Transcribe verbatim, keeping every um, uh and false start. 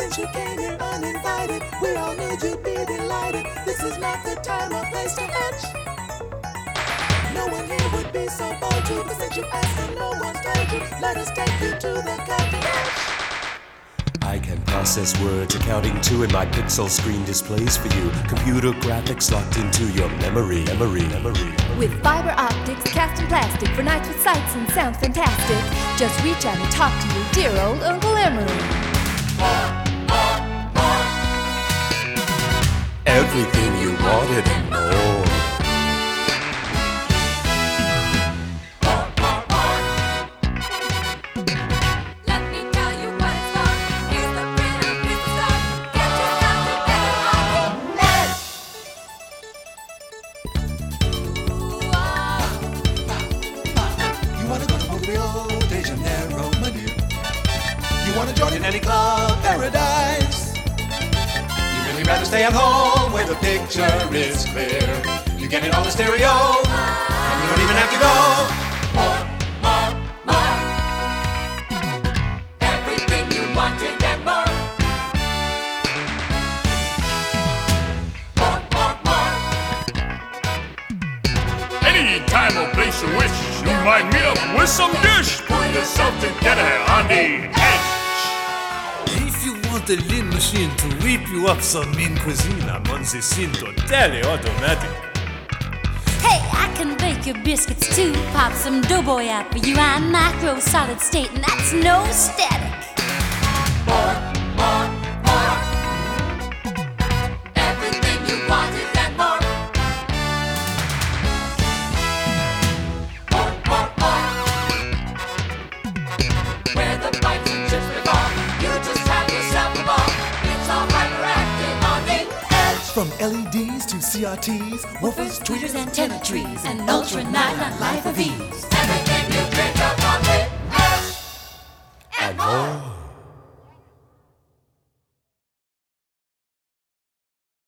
Since you came here uninvited, we all knew you'd be delighted. This is not the time or place to hatch. No one here would be so bold to, but since you asked and no one's told you, let us take you to the cutting edge. I can process words, accounting two, and my pixel screen displays for you computer graphics locked into your memory, memory, memory. With fiber optics cast in plastic for nights with sights and sounds fantastic. Just reach out and talk to your dear old Uncle Emery. Everything you wanted and more. You wanna join in any club, paradise. You really rather stay at home where the picture is clear. You get it on the stereo, and you don't even have to go. More, more, more. Everything you wanted and more. More, more, more. Any time or place you wish, you might meet up with some dish. Pull yourself together on the edge. If you want a lean machine to whip you up some mean cuisine, I'm on the scene totally automatic. Hey, I can bake your biscuits too. Pop some doughboy out for you. I'm micro solid state, and that's no static. More, more, more. Everything you wanted and more. More, more, more. Where the bites and chips before, you just have yourself a ball. It's all hyperactive on the edge. From L E Ds to C R Ts, woofers, tweeters, antenna trees, and ultra nylon life of ease. Everything